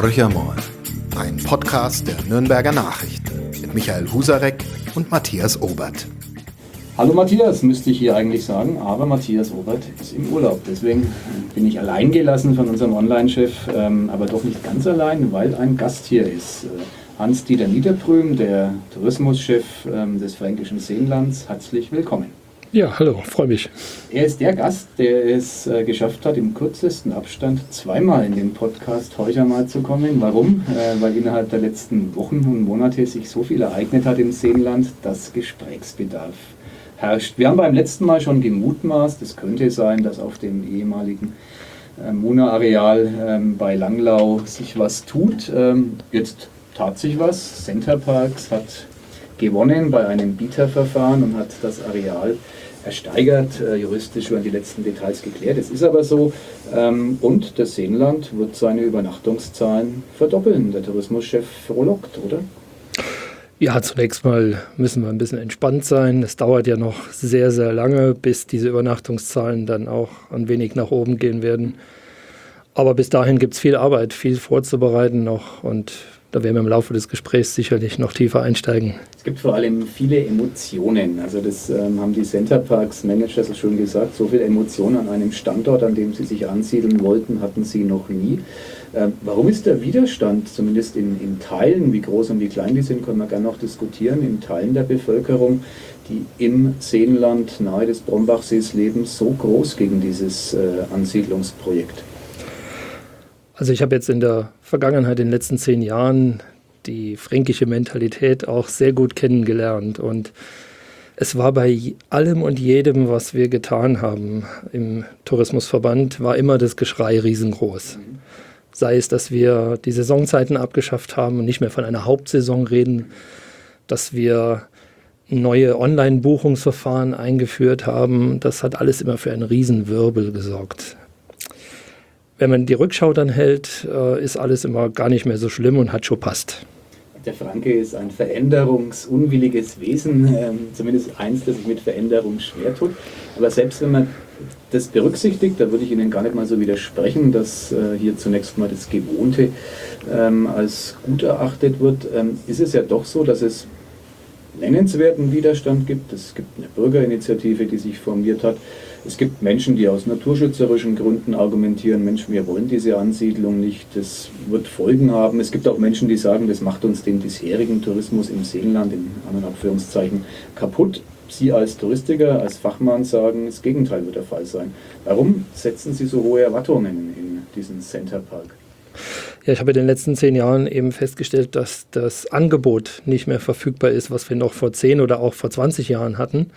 Horcher mal, ein Podcast der Nürnberger Nachrichten mit Michael Husarek und Matthias Obert. Hallo Matthias, müsste ich hier eigentlich sagen, aber Matthias Obert ist im Urlaub. Deswegen bin ich allein gelassen von unserem Online-Chef, aber doch nicht ganz allein, weil ein Gast hier ist. Hans-Dieter Niederprüm, der Tourismuschef des Fränkischen Seenlands. Herzlich willkommen. Ja, hallo, freue mich. Er ist der Gast, der es geschafft hat, im kürzesten Abstand zweimal in den Podcast Horcher mal zu kommen. Warum? Weil innerhalb der letzten Wochen und Monate sich so viel ereignet hat im Seenland, dass Gesprächsbedarf herrscht. Wir haben beim letzten Mal schon gemutmaßt, es könnte sein, dass auf dem ehemaligen Mona-Areal bei Langlau sich was tut. Jetzt tat sich was. Centerparks hat gewonnen bei einem Bieterverfahren und hat das Areal ersteigert. Juristisch werden die letzten Details geklärt. Es ist aber so. Und das Seenland wird seine Übernachtungszahlen verdoppeln. Der Tourismuschef frohlockt, oder? Ja, zunächst mal müssen wir ein bisschen entspannt sein. Es dauert ja noch sehr, sehr lange, bis diese Übernachtungszahlen dann auch ein wenig nach oben gehen werden. Aber bis dahin gibt es viel Arbeit, viel vorzubereiten noch, und da werden wir im Laufe des Gesprächs sicherlich noch tiefer einsteigen. Es gibt vor allem viele Emotionen. Also das haben die Centerparks-Manager so schön gesagt. So viele Emotionen an einem Standort, an dem sie sich ansiedeln wollten, hatten sie noch nie. Warum ist der Widerstand, zumindest in Teilen, wie groß und wie klein die sind, können wir gerne noch diskutieren, in Teilen der Bevölkerung, die im Seenland nahe des Brombachsees leben, so groß gegen dieses Ansiedlungsprojekt? Also ich habe jetzt in der Vergangenheit, in den letzten 10 Jahren, die fränkische Mentalität auch sehr gut kennengelernt. Und es war bei allem und jedem, was wir getan haben im Tourismusverband, war immer das Geschrei riesengroß. Sei es, dass wir die Saisonzeiten abgeschafft haben und nicht mehr von einer Hauptsaison reden, dass wir neue Online-Buchungsverfahren eingeführt haben. Das hat alles immer für einen Riesenwirbel gesorgt. Wenn man die Rückschau dann hält, ist alles immer gar nicht mehr so schlimm und hat schon passt. Der Franke ist ein veränderungsunwilliges Wesen, zumindest eins, das sich mit Veränderung schwer tut. Aber selbst wenn man das berücksichtigt, da würde ich Ihnen gar nicht mal so widersprechen, dass hier zunächst mal das Gewohnte als gut erachtet wird, ist es ja doch so, dass es nennenswerten Widerstand gibt. Es gibt eine Bürgerinitiative, die sich formiert hat. Es gibt Menschen, die aus naturschützerischen Gründen argumentieren, Mensch, wir wollen diese Ansiedlung nicht, das wird Folgen haben. Es gibt auch Menschen, die sagen, das macht uns den bisherigen Tourismus im Seenland, in anderen Anführungszeichen, kaputt. Sie als Touristiker, als Fachmann sagen, das Gegenteil wird der Fall sein. Warum setzen Sie so hohe Erwartungen in diesen Centerpark? Ja, ich habe in den letzten 10 Jahren eben festgestellt, dass das Angebot nicht mehr verfügbar ist, was wir noch vor 10 oder auch vor 20 Jahren hatten.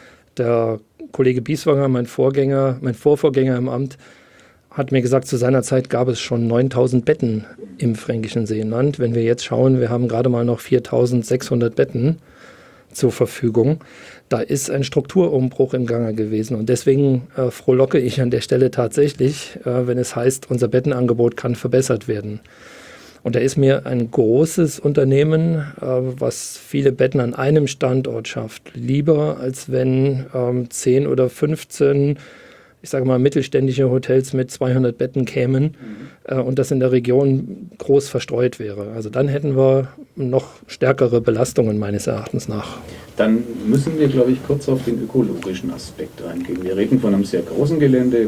Der Kollege Bieswanger, mein Vorvorgänger im Amt, hat mir gesagt, zu seiner Zeit gab es schon 9.000 Betten im Fränkischen Seenland. Wenn wir jetzt schauen, wir haben gerade mal noch 4.600 Betten zur Verfügung. Da ist ein Strukturumbruch im Gange gewesen. Und deswegen frohlocke ich an der Stelle tatsächlich, wenn es heißt, unser Bettenangebot kann verbessert werden. Und da ist mir ein großes Unternehmen, was viele Betten an einem Standort schafft, lieber, als wenn 10 oder 15, ich sage mal, mittelständische Hotels mit 200 Betten kämen und das in der Region groß verstreut wäre. Also dann hätten wir noch stärkere Belastungen meines Erachtens nach. Dann müssen wir, glaube ich, kurz auf den ökologischen Aspekt eingehen. Wir reden von einem sehr großen Gelände,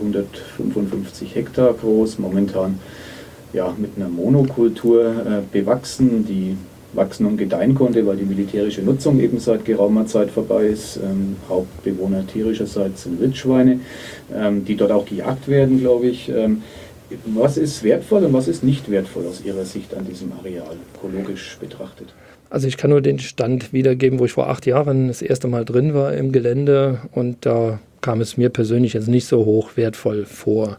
155 Hektar groß, momentan ja, mit einer Monokultur bewachsen, die wachsen und gedeihen konnte, weil die militärische Nutzung eben seit geraumer Zeit vorbei ist. Hauptbewohner tierischerseits sind Wildschweine, die dort auch gejagt werden, glaube ich. Was ist wertvoll und was ist nicht wertvoll aus Ihrer Sicht an diesem Areal, ökologisch betrachtet? Also ich kann nur den Stand wiedergeben, wo ich vor 8 Jahren das erste Mal drin war im Gelände, und da kam es mir persönlich jetzt nicht so hoch wertvoll vor.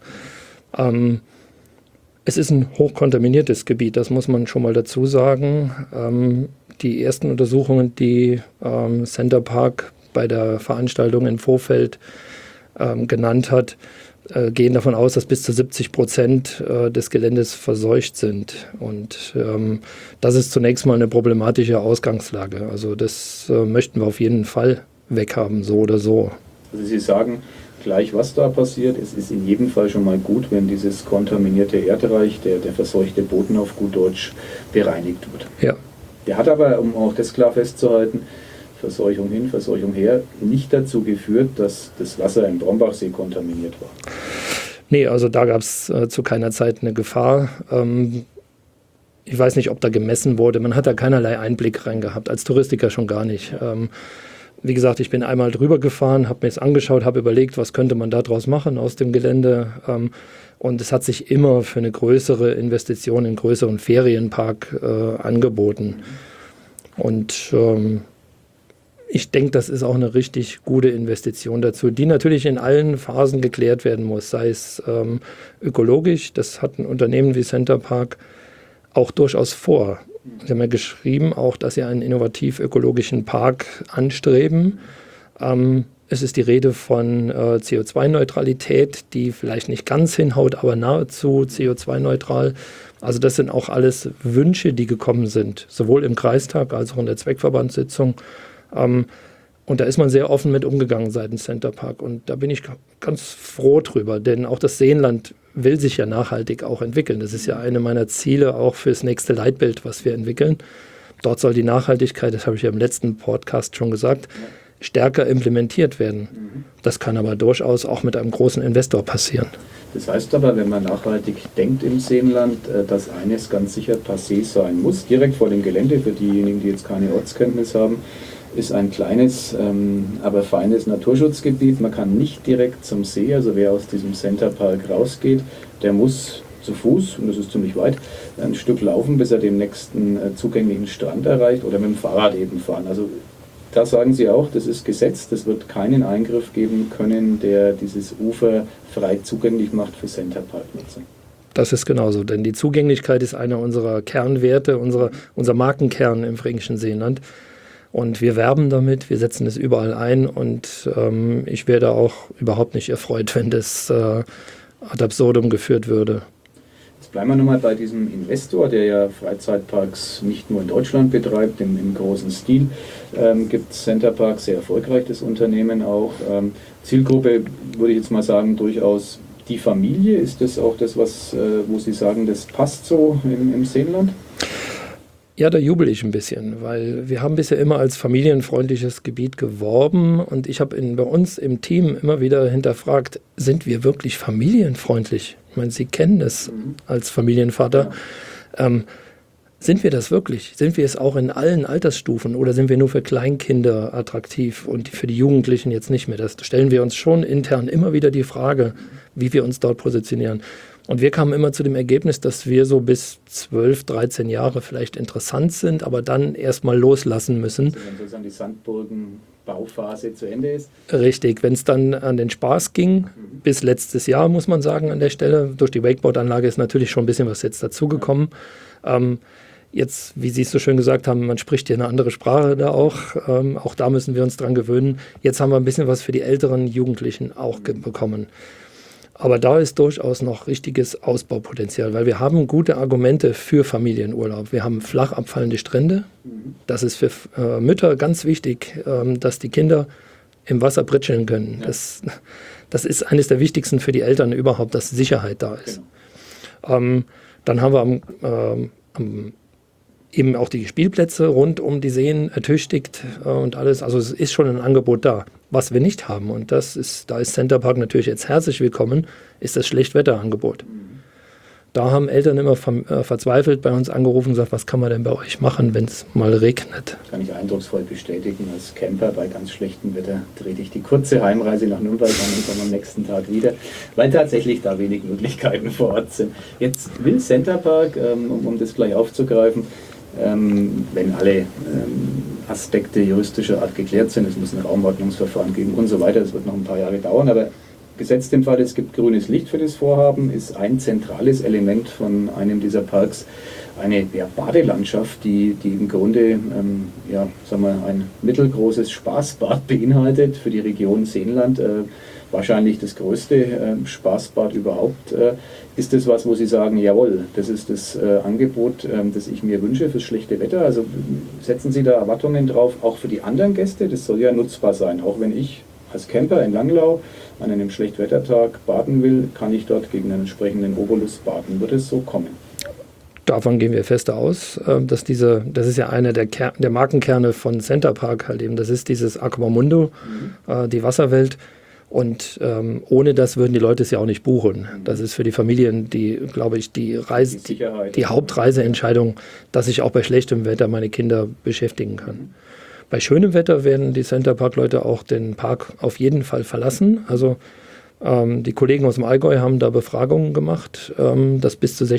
Es ist ein hochkontaminiertes Gebiet, das muss man schon mal dazu sagen. Die ersten Untersuchungen, die Centerpark bei der Veranstaltung in Vorfeld genannt hat, gehen davon aus, dass bis zu 70% des Geländes verseucht sind. Und das ist zunächst mal eine problematische Ausgangslage. Also das möchten wir auf jeden Fall weghaben, so oder so. Also Sie sagen, gleich was da passiert. Es ist in jedem Fall schon mal gut, wenn dieses kontaminierte Erdreich, der verseuchte Boden auf gut Deutsch, bereinigt wird. Ja. Der hat aber, um auch das klar festzuhalten, Verseuchung hin, Verseuchung her, nicht dazu geführt, dass das Wasser im Brombachsee kontaminiert war. Nee, also da gab es zu keiner Zeit eine Gefahr. Ich weiß nicht, ob da gemessen wurde. Man hat da keinerlei Einblick rein gehabt, als Touristiker schon gar nicht. Wie gesagt, ich bin einmal drüber gefahren, habe mir es angeschaut, habe überlegt, was könnte man da draus machen aus dem Gelände. Und es hat sich immer für eine größere Investition in einen größeren Ferienpark angeboten. Und ich denke, das ist auch eine richtig gute Investition dazu, die natürlich in allen Phasen geklärt werden muss, sei es ökologisch, das hat ein Unternehmen wie Center Park auch durchaus vor. Sie haben ja geschrieben auch, dass sie einen innovativ-ökologischen Park anstreben. Es ist die Rede von CO2-Neutralität, die vielleicht nicht ganz hinhaut, aber nahezu CO2-neutral. Also das sind auch alles Wünsche, die gekommen sind, sowohl im Kreistag als auch in der Zweckverbandssitzung. Und da ist man sehr offen mit umgegangen seitens Center Park. Und da bin ich ganz froh drüber, denn auch das Seenland will sich ja nachhaltig auch entwickeln. Das ist ja eine meiner Ziele auch fürs nächste Leitbild, was wir entwickeln. Dort soll die Nachhaltigkeit, das habe ich ja im letzten Podcast schon gesagt, stärker implementiert werden. Das kann aber durchaus auch mit einem großen Investor passieren. Das heißt aber, wenn man nachhaltig denkt im Seenland, dass eines ganz sicher passé sein muss, direkt vor dem Gelände, für diejenigen, die jetzt keine Ortskenntnis haben, ist ein kleines, aber feines Naturschutzgebiet. Man kann nicht direkt zum See, also wer aus diesem Center Park rausgeht, der muss zu Fuß, und das ist ziemlich weit, ein Stück laufen, bis er den nächsten zugänglichen Strand erreicht, oder mit dem Fahrrad eben fahren. Also da sagen Sie auch, das ist Gesetz, das wird keinen Eingriff geben können, der dieses Ufer frei zugänglich macht für Center Park-Nutzer. Das ist genauso, denn die Zugänglichkeit ist einer unserer Kernwerte, unser Markenkern im Fränkischen Seenland. Und wir werben damit, wir setzen es überall ein, und ich wäre da auch überhaupt nicht erfreut, wenn das ad absurdum geführt würde. Jetzt bleiben wir nochmal bei diesem Investor, der ja Freizeitparks nicht nur in Deutschland betreibt, im großen Stil. Gibt Center Park, sehr erfolgreich, das Unternehmen auch. Zielgruppe, würde ich jetzt mal sagen, durchaus die Familie. Ist das auch das, wo Sie sagen, das passt so im Seenland? Ja, da jubel ich ein bisschen, weil wir haben bisher immer als familienfreundliches Gebiet geworben, und ich habe bei uns im Team immer wieder hinterfragt, sind wir wirklich familienfreundlich? Ich meine, Sie kennen das als Familienvater. Ja. Sind wir das wirklich? Sind wir es auch in allen Altersstufen, oder sind wir nur für Kleinkinder attraktiv und für die Jugendlichen jetzt nicht mehr? Das stellen wir uns schon intern immer wieder die Frage, wie wir uns dort positionieren. Und wir kamen immer zu dem Ergebnis, dass wir so bis 12, 13 Jahre vielleicht interessant sind, aber dann erstmal loslassen müssen. Also wenn sozusagen die Sandburgen-Bauphase zu Ende ist? Richtig, wenn es dann an den Spaß ging, bis letztes Jahr, muss man sagen, an der Stelle. Durch die Wakeboard-Anlage ist natürlich schon ein bisschen was jetzt dazugekommen. Jetzt, wie Sie es so schön gesagt haben, man spricht hier eine andere Sprache da auch. Auch da müssen wir uns dran gewöhnen. Jetzt haben wir ein bisschen was für die älteren Jugendlichen auch bekommen. Aber da ist durchaus noch richtiges Ausbaupotenzial, weil wir haben gute Argumente für Familienurlaub. Wir haben flach abfallende Strände. Das ist für Mütter ganz wichtig, dass die Kinder im Wasser pritscheln können. Ja. Das ist eines der wichtigsten für die Eltern überhaupt, dass Sicherheit da ist. Genau. Dann haben wir eben auch die Spielplätze rund um die Seen ertüchtigt und alles. Also es ist schon ein Angebot da. Was wir nicht haben, und da ist Center Park natürlich jetzt herzlich willkommen, ist das Schlechtwetterangebot. Da haben Eltern immer verzweifelt bei uns angerufen und gesagt, was kann man denn bei euch machen, wenn es mal regnet? Kann ich eindrucksvoll bestätigen. Als Camper bei ganz schlechtem Wetter trete ich die kurze Heimreise nach Nürnberg an und komme am nächsten Tag wieder, weil tatsächlich da wenig Möglichkeiten vor Ort sind. Jetzt will Center Park, um das gleich aufzugreifen, wenn alle Aspekte juristischer Art geklärt sind, es muss ein Raumordnungsverfahren geben und so weiter, das wird noch ein paar Jahre dauern, aber gesetzt dem Fall, es gibt grünes Licht für das Vorhaben, ist ein zentrales Element von einem dieser Parks eine Badelandschaft, die im Grunde ein mittelgroßes Spaßbad beinhaltet für die Region Seenland. Wahrscheinlich das größte Spaßbad überhaupt. Ist das was, wo Sie sagen, jawohl, das ist das Angebot, das ich mir wünsche fürs schlechte Wetter? Also setzen Sie da Erwartungen drauf, auch für die anderen Gäste? Das soll ja nutzbar sein, auch wenn ich als Camper in Langlau an einem Schlechtwettertag baden will, kann ich dort gegen einen entsprechenden Obolus baden. Wird es so kommen? Davon gehen wir fest aus, dass das ist ja einer der Markenkerne von Center Park halt eben, das ist dieses Aquamundo, die Wasserwelt. Und ohne das würden die Leute es ja auch nicht buchen. Das ist für die Familien, glaube ich, die Hauptreiseentscheidung, dass ich auch bei schlechtem Wetter meine Kinder beschäftigen kann. Bei schönem Wetter werden die Center Park-Leute auch den Park auf jeden Fall verlassen. Also die Kollegen aus dem Allgäu haben da Befragungen gemacht, dass bis zu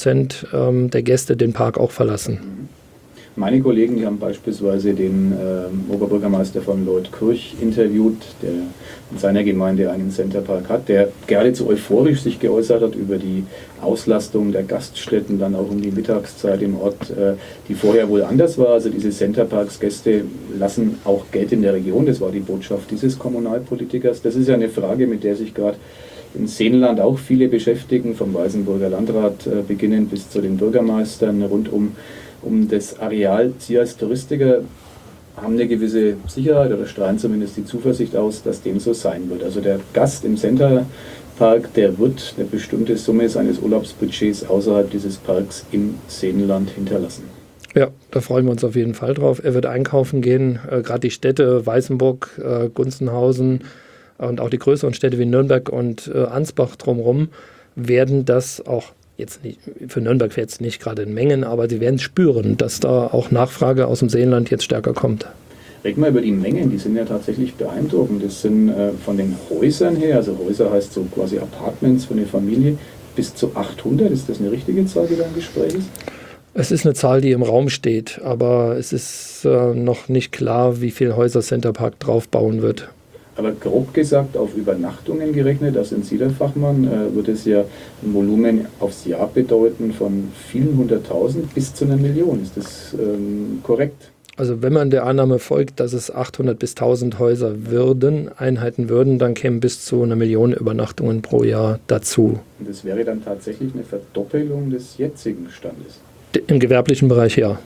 60% der Gäste den Park auch verlassen. Meine Kollegen, die haben beispielsweise den Oberbürgermeister von Leutkirch interviewt, der in seiner Gemeinde einen Center Park hat, der geradezu euphorisch sich geäußert hat über die Auslastung der Gaststätten, dann auch um die Mittagszeit im Ort, die vorher wohl anders war. Also diese Center Parks Gäste lassen auch Geld in der Region, das war die Botschaft dieses Kommunalpolitikers. Das ist ja eine Frage, mit der sich gerade im Seenland auch viele beschäftigen, vom Weißenburger Landrat beginnend bis zu den Bürgermeistern rund um das Areal. Sie als Touristiker haben eine gewisse Sicherheit oder strahlen zumindest die Zuversicht aus, dass dem so sein wird. Also der Gast im Center Park, der wird eine bestimmte Summe seines Urlaubsbudgets außerhalb dieses Parks im Seenland hinterlassen. Ja, da freuen wir uns auf jeden Fall drauf. Er wird einkaufen gehen, gerade die Städte Weißenburg, Gunzenhausen und auch die größeren Städte wie Nürnberg und Ansbach drumherum werden das auch jetzt nicht, für Nürnberg jetzt nicht gerade in Mengen, aber sie werden spüren, dass da auch Nachfrage aus dem Seenland jetzt stärker kommt. Reden wir über die Mengen, die sind ja tatsächlich beeindruckend. Das sind von den Häusern her, also Häuser heißt so quasi Apartments für eine Familie, bis zu 800. Ist das eine richtige Zahl, die da im Gespräch ist? Es ist eine Zahl, die im Raum steht, aber es ist noch nicht klar, wie viel Häuser Center Park draufbauen wird. Aber grob gesagt, auf Übernachtungen gerechnet, da sind Sie der Fachmann, wird es ja ein Volumen aufs Jahr bedeuten von vielen 100.000 bis zu 1 Million. Ist das korrekt? Also wenn man der Annahme folgt, dass es 800 bis 1000 Häuser Einheiten würden, dann kämen bis zu 1 Million Übernachtungen pro Jahr dazu. Und das wäre dann tatsächlich eine Verdoppelung des jetzigen Standes? Im gewerblichen Bereich, ja.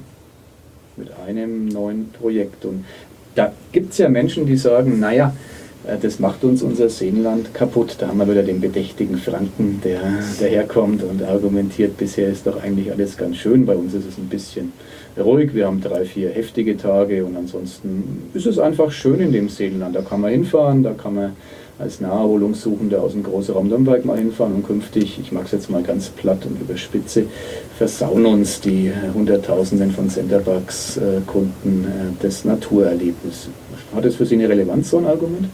Mit einem neuen Projekt. Und da gibt es ja Menschen, die sagen, naja, das macht uns unser Seenland kaputt. Da haben wir wieder den bedächtigen Franken, der daherkommt und argumentiert, bisher ist doch eigentlich alles ganz schön. Bei uns ist es ein bisschen ruhig. Wir haben 3-4 heftige Tage und ansonsten ist es einfach schön in dem Seenland. Da kann man hinfahren, da kann man als Naherholungssuchender aus dem Großraum Nürnberg mal hinfahren und künftig, ich mag es jetzt mal ganz platt und überspitze, versauen uns die Hunderttausenden von Center Parks Kunden das Naturerlebnis. Hat das für Sie eine Relevanz, so ein Argument?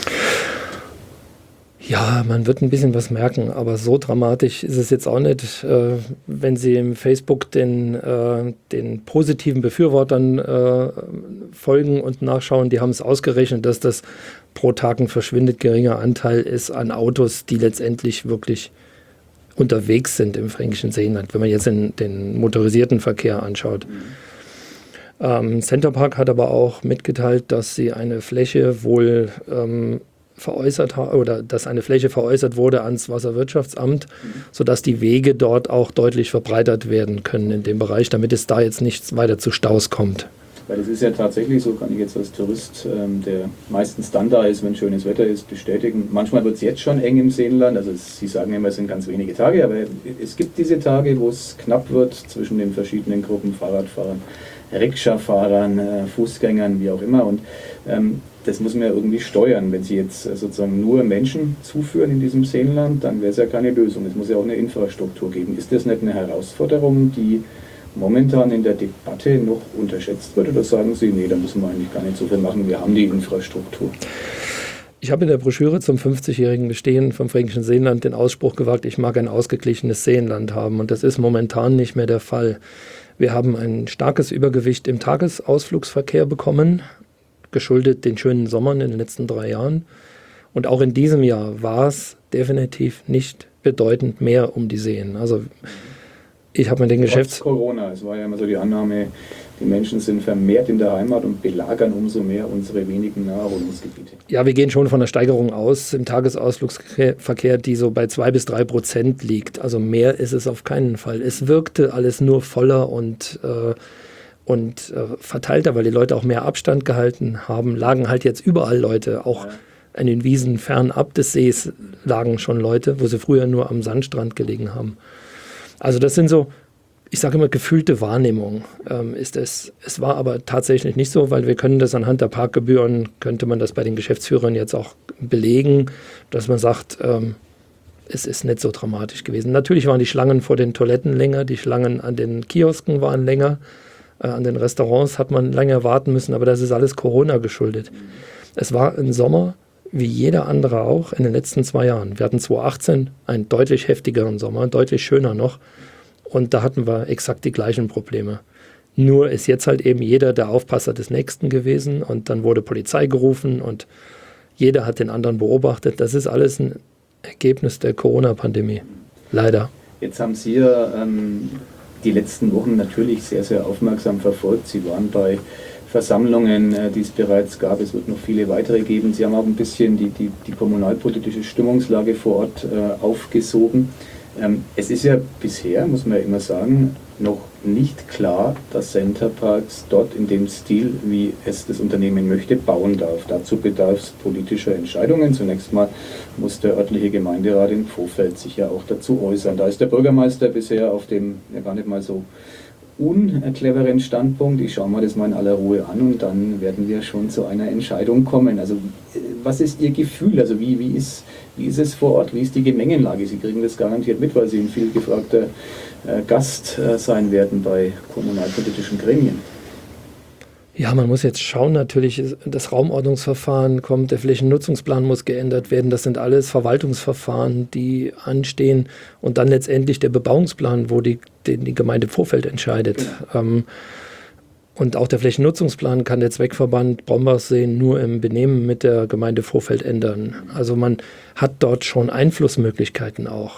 Ja, man wird ein bisschen was merken, aber so dramatisch ist es jetzt auch nicht. Wenn Sie im Facebook den positiven Befürwortern folgen und nachschauen, die haben es ausgerechnet, dass das pro Tag ein verschwindend geringer Anteil ist an Autos, die letztendlich wirklich unterwegs sind im fränkischen Seenland, wenn man jetzt den motorisierten Verkehr anschaut. Center Park hat aber auch mitgeteilt, dass sie eine Fläche wohl veräußert haben oder dass eine Fläche veräußert wurde ans Wasserwirtschaftsamt, sodass die Wege dort auch deutlich verbreitert werden können in dem Bereich, damit es da jetzt nicht weiter zu Staus kommt. Weil es ist ja tatsächlich so, kann ich jetzt als Tourist, der meistens dann da ist, wenn schönes Wetter ist, bestätigen. Manchmal wird es jetzt schon eng im Seenland, also Sie sagen immer, es sind ganz wenige Tage, aber es gibt diese Tage, wo es knapp wird zwischen den verschiedenen Gruppen, Fahrradfahrern, Rikscha-Fahrern, Fußgängern, wie auch immer. Und das muss man ja irgendwie steuern. Wenn Sie jetzt sozusagen nur Menschen zuführen in diesem Seenland, dann wäre es ja keine Lösung. Es muss ja auch eine Infrastruktur geben. Ist das nicht eine Herausforderung, die momentan in der Debatte noch unterschätzt wird? Oder sagen Sie, nee, da müssen wir eigentlich gar nicht so viel machen, wir haben die Infrastruktur? Ich habe in der Broschüre zum 50-jährigen Bestehen vom Fränkischen Seenland den Ausspruch gewagt, ich mag ein ausgeglichenes Seenland haben. Und das ist momentan nicht mehr der Fall. Wir haben ein starkes Übergewicht im Tagesausflugsverkehr bekommen, geschuldet den schönen Sommern in den letzten 3 Jahren. Und auch in diesem Jahr war es definitiv nicht bedeutend mehr um die Seen. Also ich habe mir den Trotz Corona, es war ja immer so die Annahme, die Menschen sind vermehrt in der Heimat und belagern umso mehr unsere wenigen Naherholungsgebiete. Ja, wir gehen schon von einer Steigerung aus im Tagesausflugsverkehr, die so bei 2-3% liegt. Also mehr ist es auf keinen Fall. Es wirkte alles nur voller und und verteilter, weil die Leute auch mehr Abstand gehalten haben, lagen halt jetzt überall Leute, auch an den Wiesen fernab des Sees lagen schon Leute, wo sie früher nur am Sandstrand gelegen haben. Also das sind so, ich sage immer, gefühlte Wahrnehmung ist es. Es war aber tatsächlich nicht so, weil wir können das anhand der Parkgebühren, könnte man das bei den Geschäftsführern jetzt auch belegen, dass man sagt, es ist nicht so dramatisch gewesen. Natürlich waren die Schlangen vor den Toiletten länger, die Schlangen an den Kiosken waren länger, an den Restaurants hat man länger warten müssen, aber das ist alles Corona geschuldet. Es war ein Sommer, wie jeder andere auch, in den letzten 2 Jahren. Wir hatten 2018 einen deutlich heftigeren Sommer, deutlich schöner noch. Und da hatten wir exakt die gleichen Probleme. Nur ist jetzt halt eben jeder der Aufpasser des Nächsten gewesen und dann wurde Polizei gerufen und jeder hat den anderen beobachtet. Das ist alles ein Ergebnis der Corona-Pandemie. Leider. Jetzt haben Sie ja die letzten Wochen natürlich sehr, sehr aufmerksam verfolgt. Sie waren bei Versammlungen, die es bereits gab. Es wird noch viele weitere geben. Sie haben auch ein bisschen die kommunalpolitische Stimmungslage vor Ort aufgesogen. Es ist ja bisher, muss man ja immer sagen, noch nicht klar, dass Center Parcs dort in dem Stil, wie es das Unternehmen möchte, bauen darf. Dazu bedarf es politischer Entscheidungen. Zunächst mal muss der örtliche Gemeinderat in Pfofeld sich ja auch dazu äußern. Da ist der Bürgermeister bisher auf dem ja gar nicht mal so uncleveren Standpunkt. Ich schaue mir das mal in aller Ruhe an und dann werden wir schon zu einer Entscheidung kommen. Also was ist Ihr Gefühl? Also wie ist es vor Ort? Wie ist die Gemengenlage? Sie kriegen das garantiert mit, weil Sie ein viel gefragter Gast sein werden bei kommunalpolitischen Gremien. Ja, man muss jetzt schauen, natürlich, das Raumordnungsverfahren kommt, der Flächennutzungsplan muss geändert werden. Das sind alles Verwaltungsverfahren, die anstehen. Und dann letztendlich der Bebauungsplan, wo die Gemeinde Pfofeld entscheidet. Genau. Und auch der Flächennutzungsplan kann der Zweckverband Brombergssee nur im Benehmen mit der Gemeinde Pfofeld ändern. Also man hat dort schon Einflussmöglichkeiten auch.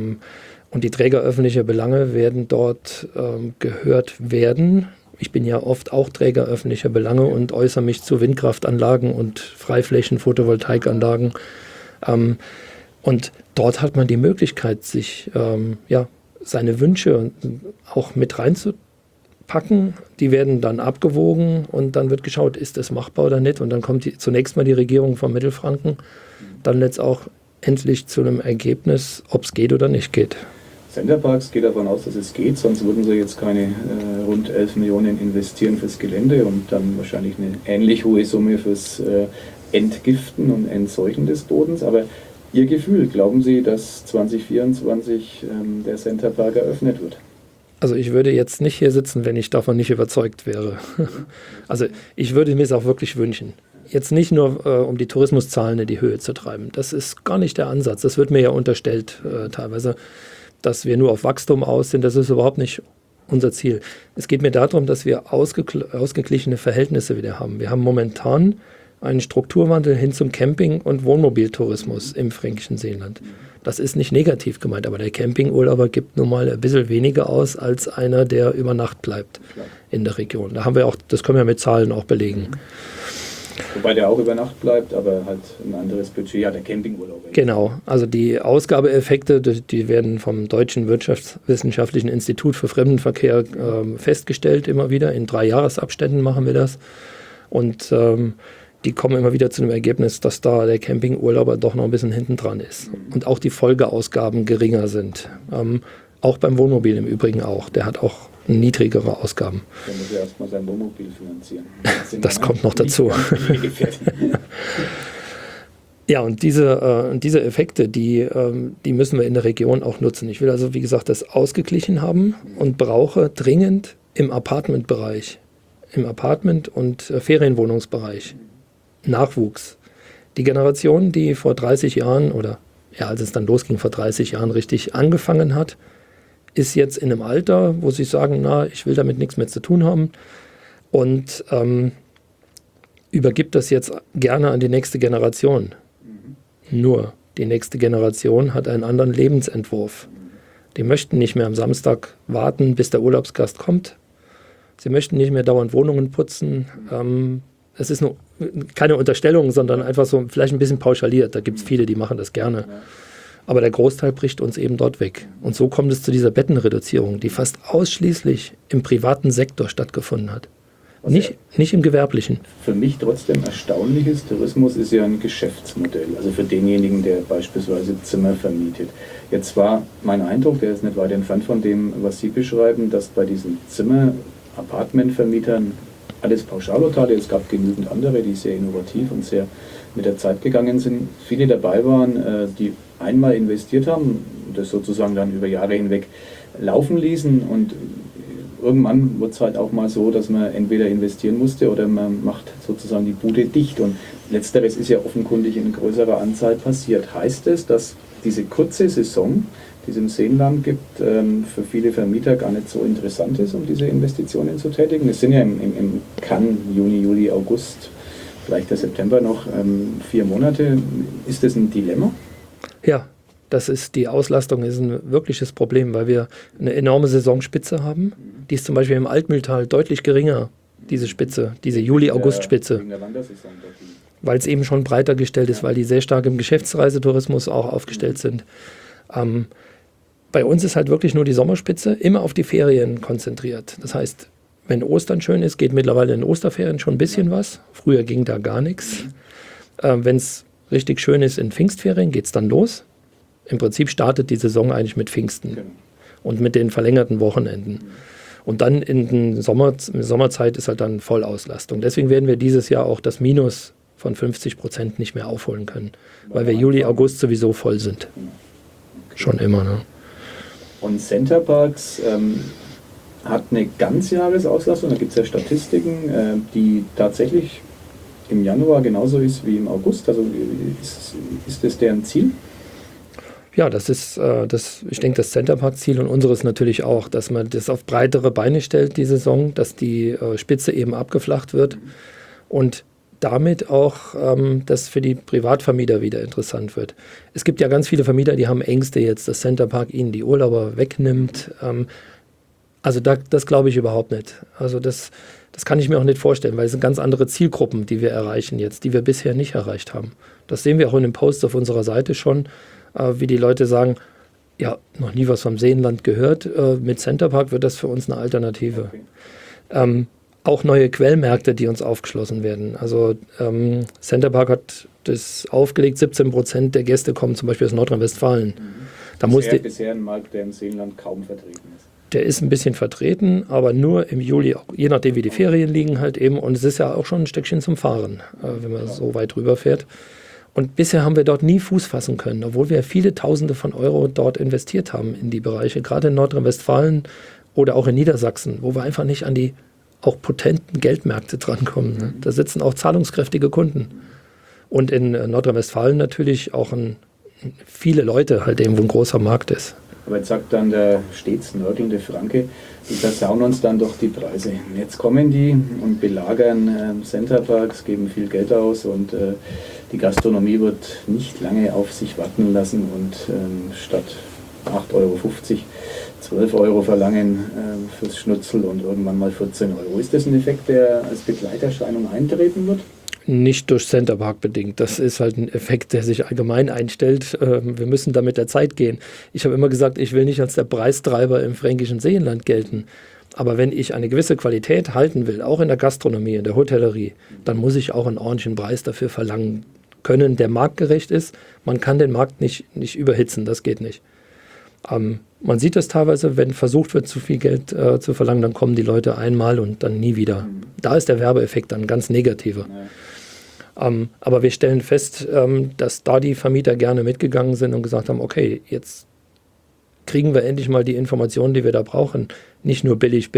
Und die Träger öffentlicher Belange werden dort gehört werden. Ich bin ja oft auch Träger öffentlicher Belange und äußere mich zu Windkraftanlagen und Freiflächen, Photovoltaikanlagen. Und dort hat man die Möglichkeit, sich seine Wünsche auch mit reinzupacken. Die werden dann abgewogen und dann wird geschaut, ist das machbar oder nicht. Und dann kommt zunächst mal die Regierung von Mittelfranken, dann jetzt auch endlich zu einem Ergebnis, ob es geht oder nicht geht. Center Parcs geht davon aus, dass es geht, sonst würden sie jetzt keine rund 11 Millionen investieren fürs Gelände und dann wahrscheinlich eine ähnlich hohe Summe fürs Entgiften und Entseuchen des Bodens. Aber Ihr Gefühl, glauben Sie, dass 2024 der Center Park eröffnet wird? Also ich würde jetzt nicht hier sitzen, wenn ich davon nicht überzeugt wäre. Also ich würde mir es auch wirklich wünschen. Jetzt nicht nur, um die Tourismuszahlen in die Höhe zu treiben. Das ist gar nicht der Ansatz. Das wird mir ja unterstellt teilweise, dass wir nur auf Wachstum aus sind. Das ist überhaupt nicht unser Ziel. Es geht mir darum, dass wir ausgeglichene Verhältnisse wieder haben. Wir haben momentan einen Strukturwandel hin zum Camping- und Wohnmobiltourismus im fränkischen Seenland. Das ist nicht negativ gemeint, aber der Campingurlauber gibt nun mal ein bisschen weniger aus als einer, der über Nacht bleibt in der Region. Da haben wir auch, das können wir mit Zahlen auch belegen. Wobei der auch über Nacht bleibt, aber halt ein anderes Budget, ja, der Campingurlaub. Genau, also die Ausgabeeffekte, die werden vom Deutschen Wirtschaftswissenschaftlichen Institut für Fremdenverkehr festgestellt, immer wieder. In 3 Jahresabständen machen wir das. Und die kommen immer wieder zu dem Ergebnis, dass da der Campingurlauber doch noch ein bisschen hinten dran ist. Und auch die Folgeausgaben geringer sind. Auch beim Wohnmobil im Übrigen auch. Der hat auch niedrigere Ausgaben. Der muss ja erstmal sein Wohnmobil finanzieren. Das kommt noch dazu. Ja, und diese Effekte, die müssen wir in der Region auch nutzen. Ich will also, wie gesagt, das ausgeglichen haben und brauche dringend im Apartment- und Ferienwohnungsbereich Nachwuchs. Die Generation, die vor 30 Jahren oder als es dann losging, vor 30 Jahren richtig angefangen hat, ist jetzt in einem Alter, wo sie sagen, ich will damit nichts mehr zu tun haben und übergibt das jetzt gerne an die nächste Generation. Nur die nächste Generation hat einen anderen Lebensentwurf. Die möchten nicht mehr am Samstag warten, bis der Urlaubsgast kommt. Sie möchten nicht mehr dauernd Wohnungen putzen. Es ist keine Unterstellung, sondern einfach so vielleicht ein bisschen pauschaliert. Da gibt es viele, die machen das gerne. Aber der Großteil bricht uns eben dort weg. Und so kommt es zu dieser Bettenreduzierung, die fast ausschließlich im privaten Sektor stattgefunden hat. Nicht im gewerblichen. Für mich trotzdem erstaunlich ist, Tourismus ist ja ein Geschäftsmodell, also für denjenigen, der beispielsweise Zimmer vermietet. Jetzt war mein Eindruck, der ist nicht weit entfernt von dem, was Sie beschreiben, dass bei diesen Zimmer-Apartmentvermietern alles Pauschalhotele, es gab genügend andere, die sehr innovativ und sehr mit der Zeit gegangen sind, viele dabei waren, die einmal investiert haben, das sozusagen dann über Jahre hinweg laufen ließen und irgendwann wird es halt auch mal so, dass man entweder investieren musste oder man macht sozusagen die Bude dicht. Und letzteres ist ja offenkundig in größerer Anzahl passiert. Heißt es, dass diese kurze Saison, die es im Seenland gibt, für viele Vermieter gar nicht so interessant ist, um diese Investitionen zu tätigen? Es sind ja im Cannes Juni, Juli, August, vielleicht der September noch 4 Monate. Ist das ein Dilemma? Ja. Die Auslastung ist ein wirkliches Problem, weil wir eine enorme Saisonspitze haben. Die ist zum Beispiel im Altmühltal deutlich geringer, diese Spitze, diese Juli-August-Spitze. Weil es eben schon breiter gestellt ist, weil die sehr stark im Geschäftsreisetourismus auch aufgestellt sind. Bei uns ist halt wirklich nur die Sommerspitze, immer auf die Ferien konzentriert. Das heißt, wenn Ostern schön ist, geht mittlerweile in Osterferien schon ein bisschen was. Früher ging da gar nichts. Wenn es richtig schön ist in Pfingstferien, geht es dann los. Im Prinzip startet die Saison eigentlich mit Pfingsten und mit den verlängerten Wochenenden. Und dann in der Sommerzeit ist halt dann Vollauslastung. Deswegen werden wir dieses Jahr auch das Minus von 50% nicht mehr aufholen können, weil wir Juli, August sowieso voll sind. Okay. Schon immer. Ne? Und Centerparks hat eine Ganzjahresauslastung, da gibt es ja Statistiken, die tatsächlich im Januar genauso ist wie im August. Also ist das deren Ziel? Ja, das ist, ich denke, das Centerpark-Ziel und unseres natürlich auch, dass man das auf breitere Beine stellt, die Saison, dass die Spitze eben abgeflacht wird und damit auch das für die Privatvermieter wieder interessant wird. Es gibt ja ganz viele Vermieter, die haben Ängste jetzt, dass Centerpark ihnen die Urlauber wegnimmt. Also das glaube ich überhaupt nicht. Also das kann ich mir auch nicht vorstellen, weil es sind ganz andere Zielgruppen, die wir erreichen jetzt, die wir bisher nicht erreicht haben. Das sehen wir auch in den Posts auf unserer Seite schon, wie die Leute sagen, ja, noch nie was vom Seenland gehört. Mit Centerpark wird das für uns eine Alternative. Okay. Auch neue Quellmärkte, die uns aufgeschlossen werden. Also Centerpark hat das aufgelegt, 17% der Gäste kommen zum Beispiel aus Nordrhein-Westfalen. Da bisher ein Markt, der im Seenland kaum vertreten ist. Der ist ein bisschen vertreten, aber nur im Juli, je nachdem wie die Ferien liegen halt eben. Und es ist ja auch schon ein Stückchen zum Fahren, wenn man so weit rüber fährt. Und bisher haben wir dort nie Fuß fassen können, obwohl wir viele Tausende von Euro dort investiert haben in die Bereiche, gerade in Nordrhein-Westfalen oder auch in Niedersachsen, wo wir einfach nicht an die auch potenten Geldmärkte drankommen. Ne? Da sitzen auch zahlungskräftige Kunden. Und in Nordrhein-Westfalen natürlich auch viele Leute, halt eben, wo ein großer Markt ist. Aber jetzt sagt dann der stets nörgelnde Franke, die versauen uns dann doch die Preise. Jetzt kommen die und belagern Centerparks, geben viel Geld aus und die Gastronomie wird nicht lange auf sich warten lassen und statt 8,50 Euro 12 Euro verlangen fürs Schnitzel und irgendwann mal 14 Euro. Ist das ein Effekt, der als Begleiterscheinung eintreten wird? Nicht durch Centerpark bedingt. Das ist halt ein Effekt, der sich allgemein einstellt. Wir müssen da mit der Zeit gehen. Ich habe immer gesagt, ich will nicht als der Preistreiber im fränkischen Seenland gelten. Aber wenn ich eine gewisse Qualität halten will, auch in der Gastronomie, in der Hotellerie, dann muss ich auch einen ordentlichen Preis dafür verlangen können, der marktgerecht ist. Man kann den Markt nicht überhitzen, das geht nicht. Man sieht das teilweise, wenn versucht wird, zu viel Geld zu verlangen, dann kommen die Leute einmal und dann nie wieder. Da ist der Werbeeffekt dann ganz negativer. Ja. Aber wir stellen fest, dass da die Vermieter gerne mitgegangen sind und gesagt haben, okay, jetzt kriegen wir endlich mal die Informationen, die wir da brauchen. Nicht nur billig,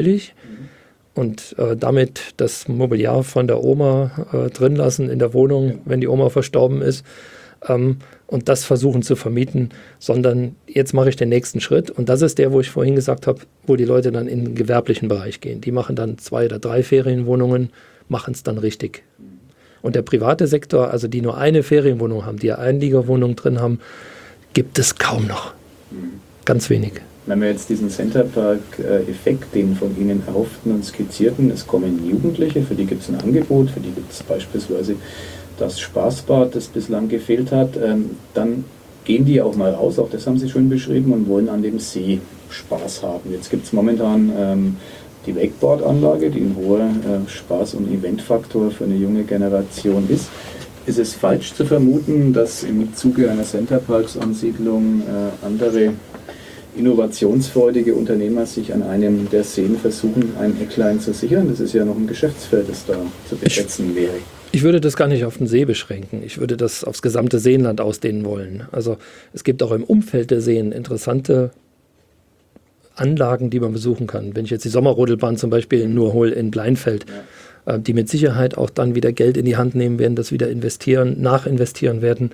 und damit das Mobiliar von der Oma drin lassen in der Wohnung, wenn die Oma verstorben ist, und das versuchen zu vermieten, sondern jetzt mache ich den nächsten Schritt. Und das ist der, wo ich vorhin gesagt habe, wo die Leute dann in den gewerblichen Bereich gehen. Die machen dann 2 oder 3 Ferienwohnungen, machen es dann richtig. Und der private Sektor, also die nur eine Ferienwohnung haben, die Einliegerwohnung drin haben, gibt es kaum noch. Ganz wenig. Wenn wir jetzt diesen Centerpark-Effekt, den von Ihnen erhofften und skizzierten, es kommen Jugendliche, für die gibt es ein Angebot, für die gibt es beispielsweise das Spaßbad, das bislang gefehlt hat, dann gehen die auch mal raus, auch das haben Sie schön beschrieben, und wollen an dem See Spaß haben. Jetzt gibt es momentan die Wakeboard-Anlage, die ein hoher Spaß- und Eventfaktor für eine junge Generation ist. Ist es falsch zu vermuten, dass im Zuge einer Centerparks-Ansiedlung andere innovationsfreudige Unternehmer sich an einem der Seen versuchen, ein Ecklein zu sichern? Das ist ja noch ein Geschäftsfeld, das da zu besetzen wäre. Ich würde das gar nicht auf den See beschränken. Ich würde das aufs gesamte Seenland ausdehnen wollen. Also es gibt auch im Umfeld der Seen interessante Anlagen, die man besuchen kann. Wenn ich jetzt die Sommerrodelbahn zum Beispiel nur hole in Bleinfeld, die mit Sicherheit auch dann wieder Geld in die Hand nehmen werden, das wieder nachinvestieren werden.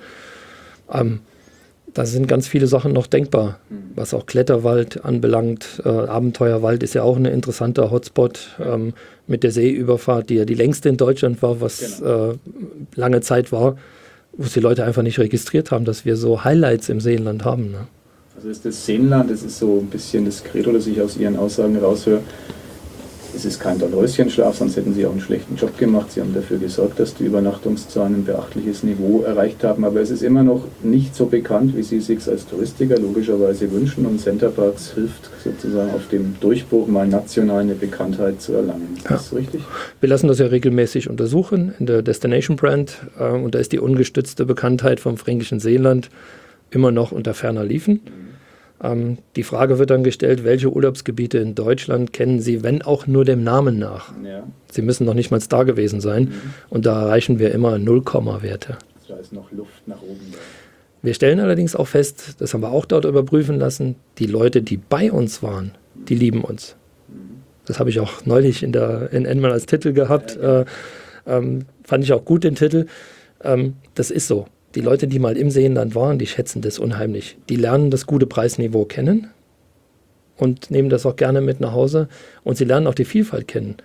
Da sind ganz viele Sachen noch denkbar, was auch Kletterwald anbelangt. Abenteuerwald ist ja auch ein interessanter Hotspot mit der Seeüberfahrt, die ja die längste in Deutschland war, was lange Zeit war, wo es die Leute einfach nicht registriert haben, dass wir so Highlights im Seenland haben. Ne? Also ist das Seenland, das ist so ein bisschen das Credo, das ich aus Ihren Aussagen raushöre. Es ist kein Dornröschenschlaf, sonst hätten Sie auch einen schlechten Job gemacht. Sie haben dafür gesorgt, dass die Übernachtungszahlen ein beachtliches Niveau erreicht haben. Aber es ist immer noch nicht so bekannt, wie Sie es sich als Touristiker logischerweise wünschen. Und Centerparks hilft sozusagen auf dem Durchbruch mal national eine Bekanntheit zu erlangen. Ist das richtig? Wir lassen das ja regelmäßig untersuchen in der Destination Brand. Und da ist die ungestützte Bekanntheit vom fränkischen Seenland immer noch unter ferner Liefen. Die Frage wird dann gestellt, welche Urlaubsgebiete in Deutschland kennen Sie, wenn auch nur dem Namen nach? Ja. Sie müssen noch nicht mal da gewesen sein. Und da erreichen wir immer Nullkomma-Werte. Da ist noch Luft nach oben. Wir stellen allerdings auch fest, das haben wir auch dort überprüfen lassen, die Leute, die bei uns waren, die lieben uns. Das habe ich auch neulich in Enman als Titel gehabt. Fand ich auch gut, den Titel. Das ist so. Die Leute, die mal im Seenland waren, die schätzen das unheimlich. Die lernen das gute Preisniveau kennen und nehmen das auch gerne mit nach Hause. Und sie lernen auch die Vielfalt kennen.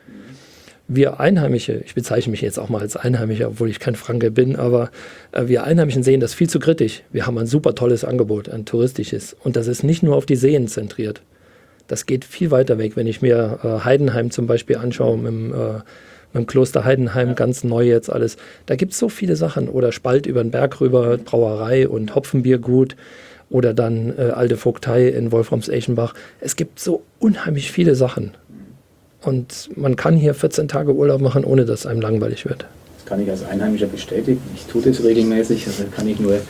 Wir Einheimische, ich bezeichne mich jetzt auch mal als Einheimischer, obwohl ich kein Franke bin, aber wir Einheimischen sehen das viel zu kritisch. Wir haben ein super tolles Angebot, ein touristisches. Und das ist nicht nur auf die Seen zentriert. Das geht viel weiter weg. Wenn ich mir Heidenheim zum Beispiel anschaue, mit dem Kloster Heidenheim, ganz neu jetzt alles. Da gibt es so viele Sachen. Oder Spalt über den Berg rüber, Brauerei und Hopfenbiergut. Oder dann alte Vogtei in Wolframs-Eschenbach. Es gibt so unheimlich viele Sachen. Und man kann hier 14 Tage Urlaub machen, ohne dass einem langweilig wird. Das kann ich als Einheimischer bestätigen. Ich tue das regelmäßig. Also kann ich nur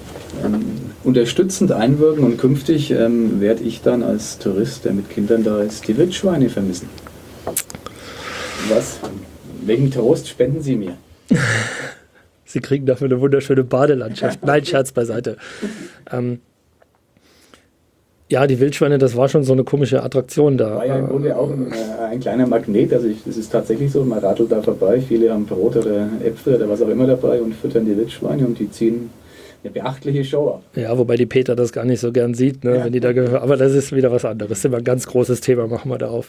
unterstützend einwirken. Und künftig werde ich dann als Tourist, der mit Kindern da ist, die Wildschweine vermissen. Welchen Trost spenden Sie mir? Sie kriegen dafür eine wunderschöne Badelandschaft. Nein, Scherz beiseite. Ja, die Wildschweine, das war schon so eine komische Attraktion da. War ja im Grunde auch ein kleiner Magnet. Also das ist tatsächlich so, man radelt da vorbei, viele haben Brot oder Äpfel oder was auch immer dabei und füttern die Wildschweine und die ziehen eine beachtliche Show ab. Ja, wobei die Peter das gar nicht so gern sieht, ne, wenn die da gehören. Aber das ist wieder was anderes. Das ist immer ein ganz großes Thema, machen wir da auf.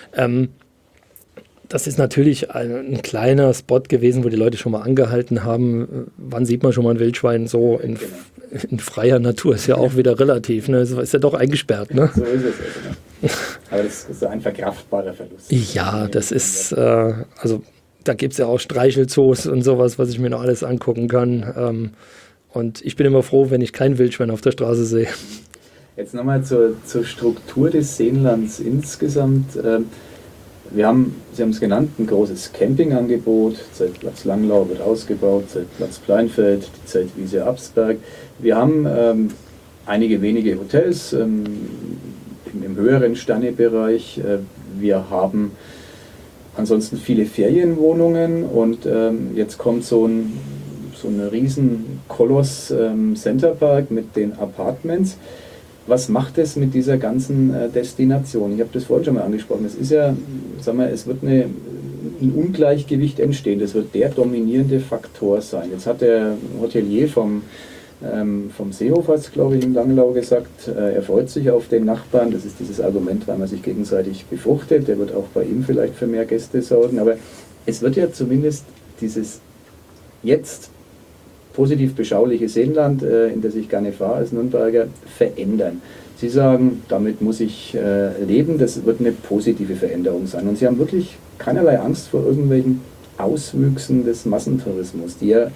Das ist natürlich ein kleiner Spot gewesen, wo die Leute schon mal angehalten haben. Wann sieht man schon mal ein Wildschwein so in freier Natur? Ist ja auch wieder relativ. Ne? Ist ja doch eingesperrt. Ne? So ist es. Aber das ist ein verkraftbarer Verlust. Ja, das ist, also da gibt es ja auch Streichelzoos und sowas, was ich mir noch alles angucken kann. Und ich bin immer froh, wenn ich kein Wildschwein auf der Straße sehe. Jetzt nochmal zur Struktur des Seenlands insgesamt. Wir haben, Sie haben es genannt, ein großes Campingangebot. Zeltplatz Langlau wird ausgebaut, Zeltplatz Pleinfeld, die Zeltwiese Absberg. Wir haben einige wenige Hotels im höheren Sternebereich. Wir haben ansonsten viele Ferienwohnungen und jetzt kommt so ein riesen Koloss Centerpark mit den Apartments. Was macht es mit dieser ganzen Destination? Ich habe das vorhin schon mal angesprochen. Es ist ja, sagen wir, es wird ein Ungleichgewicht entstehen. Das wird der dominierende Faktor sein. Jetzt hat der Hotelier vom Seehof, glaube ich, in Langlau gesagt, er freut sich auf den Nachbarn. Das ist dieses Argument, weil man sich gegenseitig befruchtet. Der wird auch bei ihm vielleicht für mehr Gäste sorgen. Aber es wird ja zumindest dieses jetzt positiv beschauliche Seenland, in das ich gerne fahre als Nürnberger, verändern. Sie sagen, damit muss ich leben, das wird eine positive Veränderung sein. Und Sie haben wirklich keinerlei Angst vor irgendwelchen Auswüchsen des Massentourismus, die ja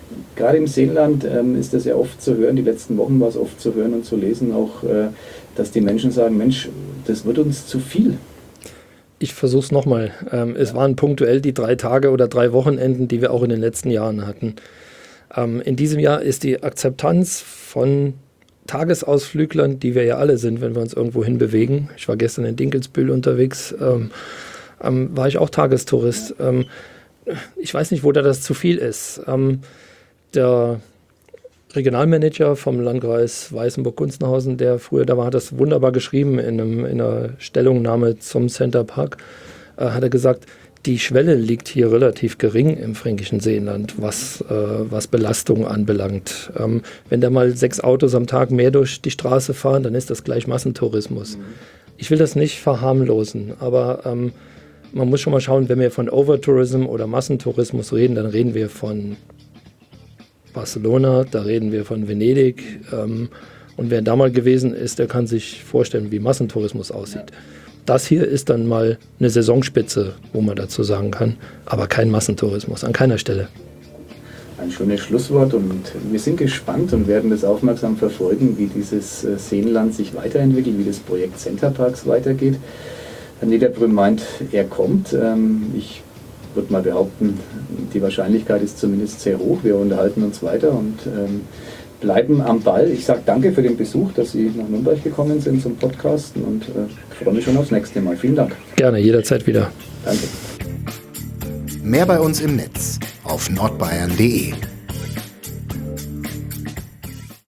gerade im Seenland ist das ja oft zu hören, die letzten Wochen war es oft zu hören und zu lesen auch, dass die Menschen sagen, Mensch, das wird uns zu viel. Ich versuche es nochmal. Es waren punktuell die 3 Tage oder 3 Wochenenden, die wir auch in den letzten Jahren hatten. In diesem Jahr ist die Akzeptanz von Tagesausflüglern, die wir ja alle sind, wenn wir uns irgendwo hinbewegen. Ich war gestern in Dinkelsbühl unterwegs, war ich auch Tagestourist. Ich weiß nicht, wo da das zu viel ist. Der Regionalmanager vom Landkreis Weißenburg-Gunzenhausen, der früher da war, hat das wunderbar geschrieben in einer Stellungnahme zum Center Park. Hat er gesagt, die Schwelle liegt hier relativ gering im fränkischen Seenland, was Belastung anbelangt. Wenn da mal 6 Autos am Tag mehr durch die Straße fahren, dann ist das gleich Massentourismus. Ich will das nicht verharmlosen, aber man muss schon mal schauen, wenn wir von Overtourism oder Massentourismus reden, dann reden wir von Barcelona, da reden wir von Venedig. Und wer da mal gewesen ist, der kann sich vorstellen, wie Massentourismus aussieht. Das hier ist dann mal eine Saisonspitze, wo man dazu sagen kann, aber kein Massentourismus, an keiner Stelle. Ein schönes Schlusswort und wir sind gespannt und werden das aufmerksam verfolgen, wie dieses Seenland sich weiterentwickelt, wie das Projekt Centerparks weitergeht. Herr Niederbrünn meint, er kommt. Ich würde mal behaupten, die Wahrscheinlichkeit ist zumindest sehr hoch. Wir unterhalten uns weiter und bleiben am Ball. Ich sage danke für den Besuch, dass Sie nach Nürnberg gekommen sind zum Podcasten und freue mich schon aufs nächste Mal. Vielen Dank. Gerne, jederzeit wieder. Danke. Mehr bei uns im Netz auf nordbayern.de.